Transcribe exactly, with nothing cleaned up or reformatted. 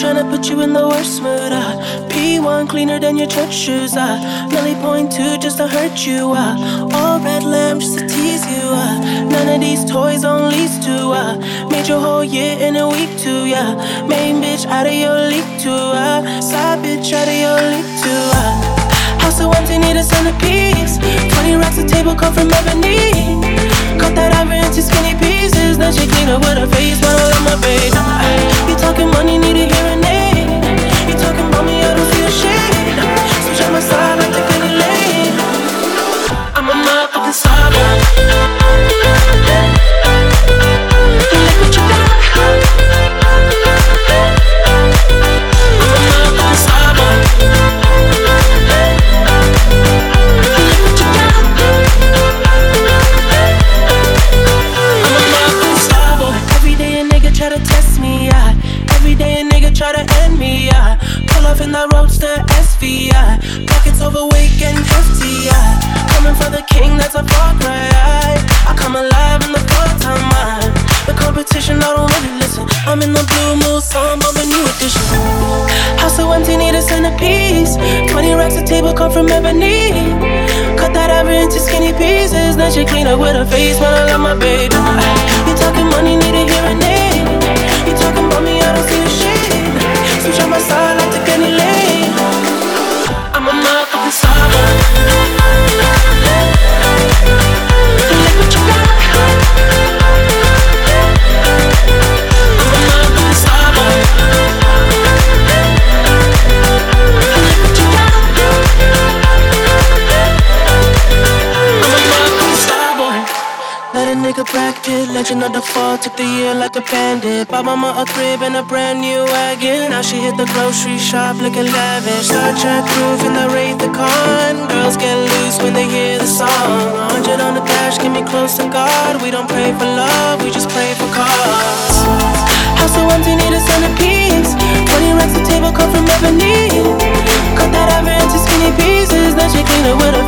tryna put you in the worst mood, ah. P one cleaner than your church shoes, ah. Nelly point two just to hurt you, ah. All red lamb just to tease you, ah. None of these toys on lease too, ah. Made your whole year in a week too, yeah. Main bitch out of your league too, ah. Side bitch out of your league too, ah. House so empty, need a centerpiece. Twenty racks a table come from ebony. Cut that ivory into skinny pieces. Now she clean up with her face, but I love my babe. You talking money, need a hearing aid. You talking about me, I don't see a shade. Switch on my side, like the Kenny Lane. I'm a motherfucking saba. Look what you got. I'm a motherfucking saba. Try to test me, yeah. Every day a nigga try to end me, yeah. Pull off in that roadster S V, yeah. Pockets overweight, getting hefty, yeah. Coming for the king, that's a far cry, yeah. I come alive in the full-time mind. The competition, I don't really listen. I'm in the blue mood, so I'm on a new edition. House so empty, need a centerpiece. Twenty racks a table come from ebony. Cut that ivory into skinny pieces. Then she clean up with her face, man, I love my baby. You talking money, need a hearing aid. You talking about me, I don't see a shade. Switch on my side like the Kenny Lane. I'm a motherfucking saba. Look what you got. I'm a motherfucking saba. Look what you got. I'm a motherfucking star boy. Let a nigga bracket, legend of the fall, took the year like a bandit. Bought mama a crib and a brand new wagon. Now she hit the grocery shop looking lavish. Star Trek groove in the Wraith the Con. Girls get loose when they hear the song. A hundred on the dash, get me close to God. We don't pray for love, we just pray for cause. House so empty, need a centerpiece. Twenty racks a table come from ebony. Cut that ivory into skinny pieces. Then she clean it with a